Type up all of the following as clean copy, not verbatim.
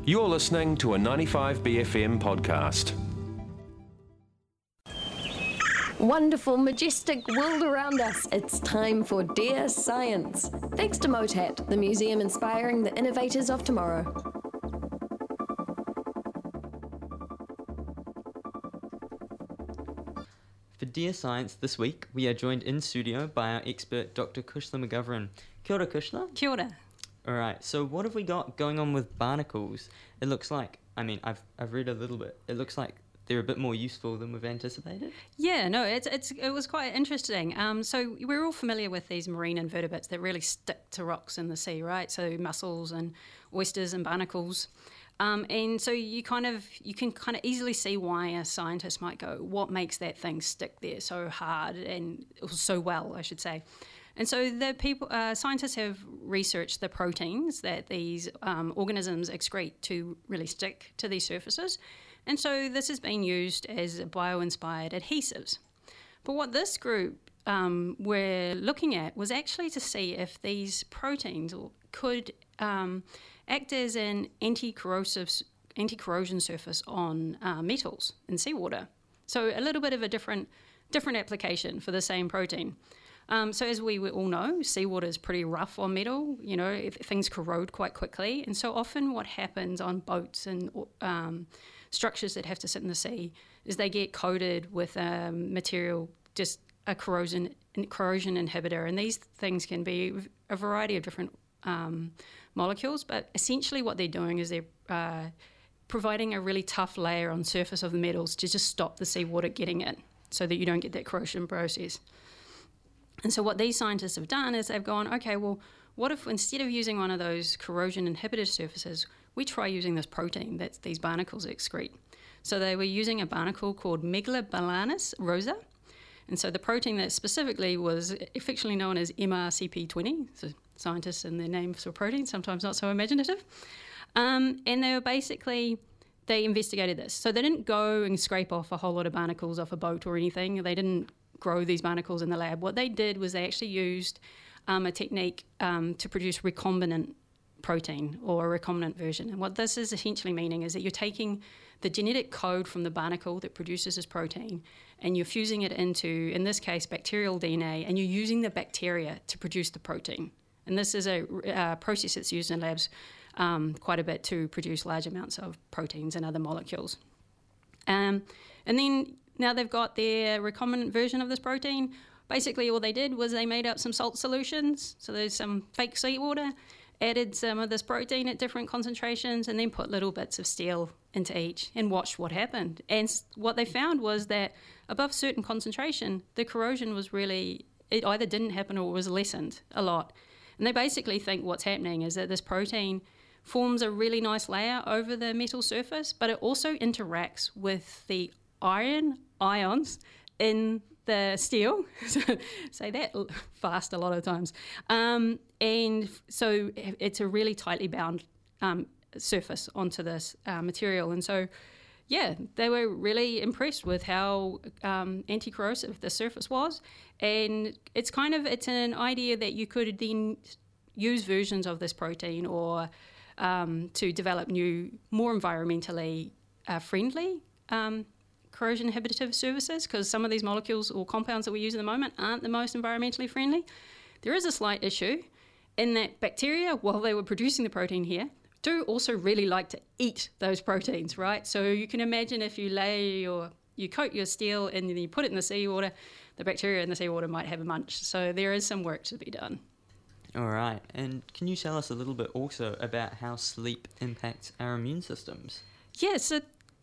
You're listening to a 95BFM podcast. Wonderful, majestic world around us. It's time for Dear Science. Thanks to MOTAT, the museum inspiring the innovators of tomorrow. For Dear Science this week, we are joined in studio by our expert, Dr. Kushla McGovern. Kia ora, Kushla. Kia ora. Alright, so what have we got going on with barnacles? It looks like, I've read a little bit, it looks like they're a bit more useful than we've anticipated. Yeah, no, it was quite interesting. So we're all familiar with these marine invertebrates that really stick to rocks in the sea, right? So mussels and oysters and barnacles. And so you can kind of easily see why a scientist might go, what makes that thing stick there so hard and so well, I should say. And so scientists have researched the proteins that these organisms excrete to really stick to these surfaces. And so this has been used as bio-inspired adhesives. But what this group were looking at was actually to see if these proteins could act as an anti-corrosion surface on metals in seawater. So a little bit of a different application for the same protein. So as we all know, seawater is pretty rough on metal. You know, things corrode quite quickly. And so often what happens on boats and structures that have to sit in the sea is they get coated with a material, just a corrosion inhibitor. And these things can be a variety of different molecules. But essentially what they're doing is they're providing a really tough layer on the surface of the metals to just stop the seawater getting in so that you don't get that corrosion process. And so what these scientists have done is they've gone, okay, well, what if instead of using one of those corrosion inhibitor surfaces, we try using this protein that these barnacles excrete. So they were using a barnacle called Megalobalanis rosa. And so the protein that specifically was affectionately known as MRCP20, so scientists and their name for protein, sometimes not so imaginative. And they investigated this. So they didn't go and scrape off a whole lot of barnacles off a boat or anything. They didn't grow these barnacles in the lab. What they did was they actually used a technique to produce recombinant protein or a recombinant version. And what this is essentially meaning is that you're taking the genetic code from the barnacle that produces this protein and you're fusing it into, in this case, bacterial DNA, and you're using the bacteria to produce the protein. And this is a process that's used in labs quite a bit to produce large amounts of proteins and other molecules. And then now they've got their recombinant version of this protein. Basically, all they did was they made up some salt solutions. So there's some fake seawater, added some of this protein at different concentrations, and then put little bits of steel into each and watched what happened. And what they found was that above certain concentration, the corrosion was really, it either didn't happen or was lessened a lot. And they basically think what's happening is that this protein forms a really nice layer over the metal surface, but it also interacts with the ions in the steel. Say that fast a lot of times. And so it's a really tightly bound surface onto this material. And so, yeah, they were really impressed with how anti-corrosive the surface was. And it's an idea that you could then use versions of this protein or to develop new, more environmentally friendly corrosion inhibitive surfaces, because some of these molecules or compounds that we use at the moment aren't the most environmentally friendly. There is a slight issue in that bacteria, while they were producing the protein here, do also really like to eat those proteins, right? So you can imagine if you coat your steel and then you put it in the seawater, the bacteria in the seawater might have a munch. So there is some work to be done. All right, and can you tell us a little bit also about how sleep impacts our immune systems? Yeah, so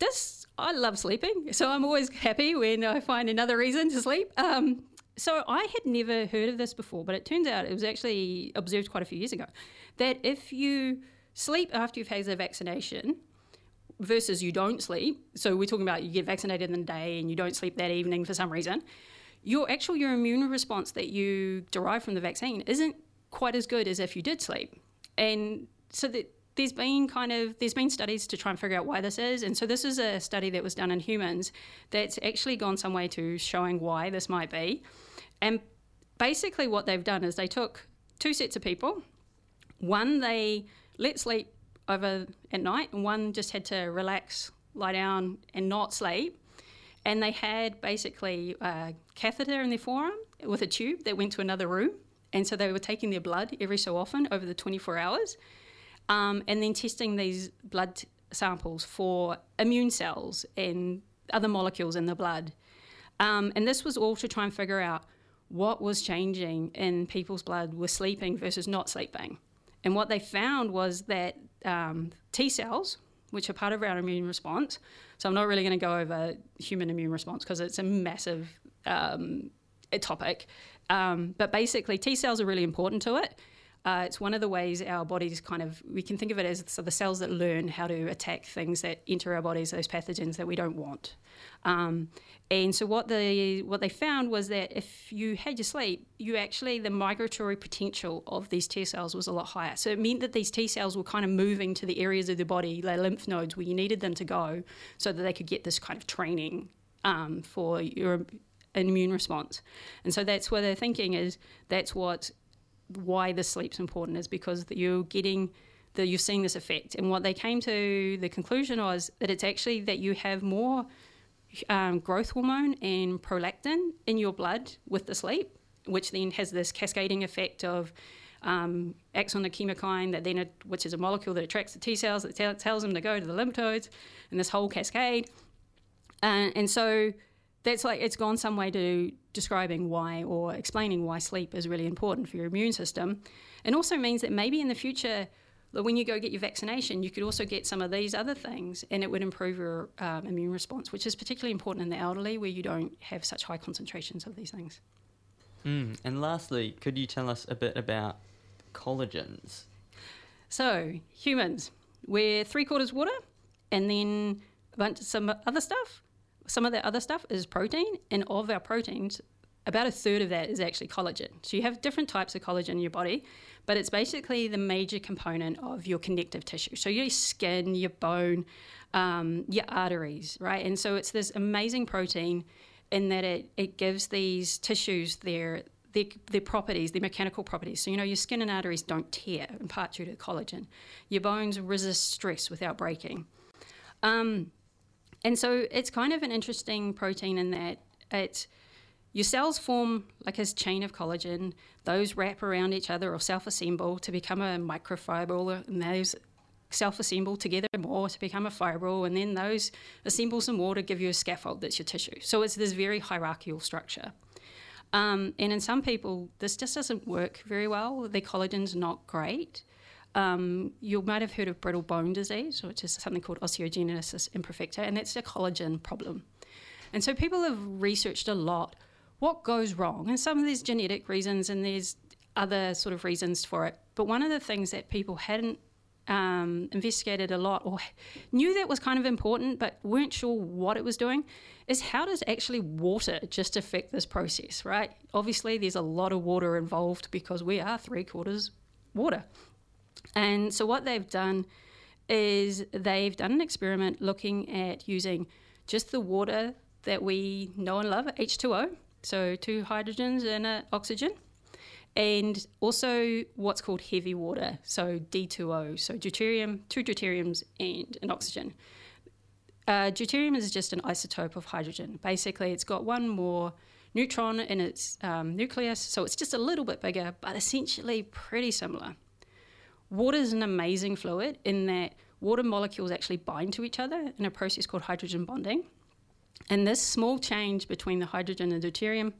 I love sleeping, so I'm always happy when I find another reason to sleep. So I had never heard of this before, but it turns out it was actually observed quite a few years ago, that if you sleep after you've had the vaccination versus you don't sleep, so we're talking about you get vaccinated in the day and you don't sleep that evening for some reason, your immune response that you derive from the vaccine isn't quite as good as if you did sleep. And so there's been studies to try and figure out why this is. And so this is a study that was done in humans that's actually gone some way to showing why this might be. And basically what they've done is they took two sets of people. One, they let sleep over at night, and one just had to relax, lie down, and not sleep. And they had basically a catheter in their forearm with a tube that went to another room. And so they were taking their blood every so often over the 24 hours and then testing these blood samples for immune cells and other molecules in the blood. And this was all to try and figure out what was changing in people's blood with sleeping versus not sleeping. And what they found was that T cells, which are part of our immune response, so I'm not really going to go over human immune response because it's a massive topic, but basically T cells are really important to it. It's one of the ways our bodies we can think of it as the cells that learn how to attack things that enter our bodies, those pathogens that we don't want. And so what they found was that if you had your sleep, the migratory potential of these T cells was a lot higher. So it meant that these T cells were kind of moving to the areas of the body, like lymph nodes, where you needed them to go so that they could get this kind of training for your immune response. And so that's what they're thinking is that's why the sleep's important, is because you're seeing this effect. And what they came to the conclusion was that it's actually that you have more growth hormone and prolactin in your blood with the sleep, which then has this cascading effect of axon chemokine which is a molecule that attracts the T cells, that tells them to go to the lymph nodes, and this whole cascade. And so that's it's gone some way to describing why or explaining why sleep is really important for your immune system. And also means that maybe in the future, when you go get your vaccination, you could also get some of these other things and it would improve your immune response, which is particularly important in the elderly where you don't have such high concentrations of these things. And lastly, could you tell us a bit about collagens? So, humans, we're 3/4 water and then some other stuff. Some of the other stuff is protein, and of our proteins, about 1/3 of that is actually collagen. So you have different types of collagen in your body, but it's basically the major component of your connective tissue. So your skin, your bone, your arteries, right? And so it's this amazing protein in that it gives these tissues their properties, their mechanical properties. So, your skin and arteries don't tear, in part due to collagen. Your bones resist stress without breaking. And so it's kind of an interesting protein in that your cells form like a chain of collagen. Those wrap around each other or self-assemble to become a microfibril, and those self-assemble together more to become a fibril, and then those assemble some more to give you a scaffold that's your tissue. So it's this very hierarchical structure. And in some people, this just doesn't work very well. The collagen's not great. You might have heard of brittle bone disease, which is something called osteogenesis imperfecta, and it's a collagen problem. And so people have researched a lot what goes wrong, and some of there's genetic reasons and there's other sort of reasons for it. But one of the things that people hadn't investigated a lot or knew that was kind of important but weren't sure what it was doing is how does actually water just affect this process, right? Obviously, there's a lot of water involved because we are 3/4 water. And so what they've done is they've done an experiment looking at using just the water that we know and love, H2O, so 2 hydrogens and an oxygen, and also what's called heavy water, so D2O, so deuterium, 2 deuteriums and an oxygen. Deuterium is just an isotope of hydrogen. Basically, it's got one more neutron in its nucleus, so it's just a little bit bigger, but essentially pretty similar. Water is an amazing fluid in that water molecules actually bind to each other in a process called hydrogen bonding. And this small change between the hydrogen and deuterium,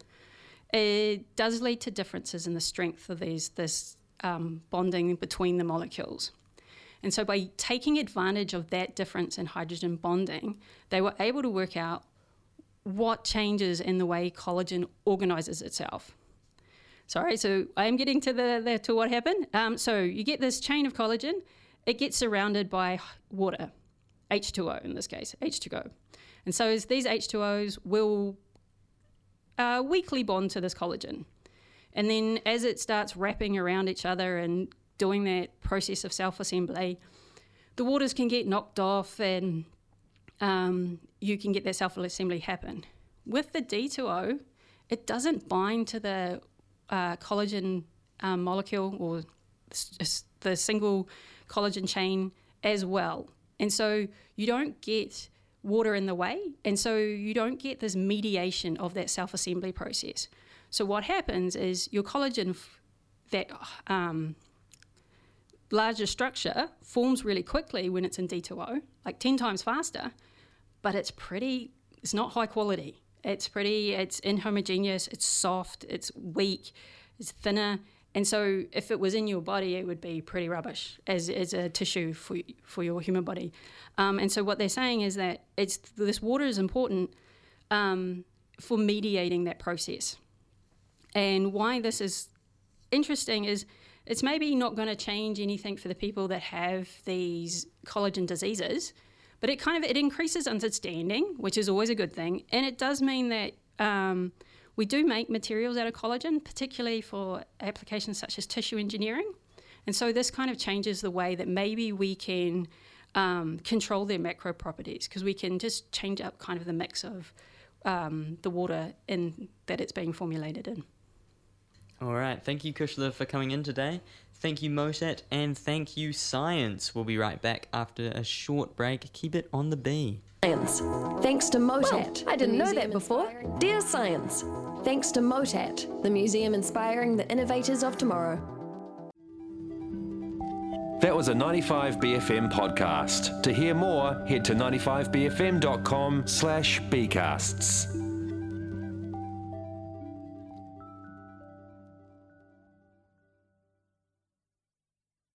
it does lead to differences in the strength of this bonding between the molecules. And so by taking advantage of that difference in hydrogen bonding, they were able to work out what changes in the way collagen organizes itself. Sorry, so I'm getting to to what happened. So you get this chain of collagen. It gets surrounded by water, H2O in this case, H2O. And so these H2Os will weakly bond to this collagen. And then as it starts wrapping around each other and doing that process of self-assembly, the waters can get knocked off and you can get that self-assembly happen. With the D2O, it doesn't bind to the collagen molecule or the single collagen chain as well. And so you don't get water in the way, and so you don't get this mediation of that self-assembly process. So what happens is your collagen, that larger structure, forms really quickly when it's in D2O, like 10 times faster, but it's not high quality. It's inhomogeneous, it's soft, it's weak, it's thinner. And so if it was in your body, it would be pretty rubbish as a tissue for your human body. And so what they're saying is that this water is important for mediating that process. And why this is interesting is it's maybe not going to change anything for the people that have these collagen diseases, but it increases understanding, which is always a good thing. And it does mean that we do make materials out of collagen, particularly for applications such as tissue engineering. And so this kind of changes the way that maybe we can control their macro properties, because we can just change up kind of the mix of the water that it's being formulated in. All right. Thank you, Kushla, for coming in today. Thank you, Motet, and thank you, Science. We'll be right back after a short break. Keep it on the B. Science. Thanks to Motet. Well, I didn't know that before. Dear Science. Thanks to Motet, the museum inspiring the innovators of tomorrow. That was a 95BFM podcast. To hear more, head to 95bfm.com/bcasts.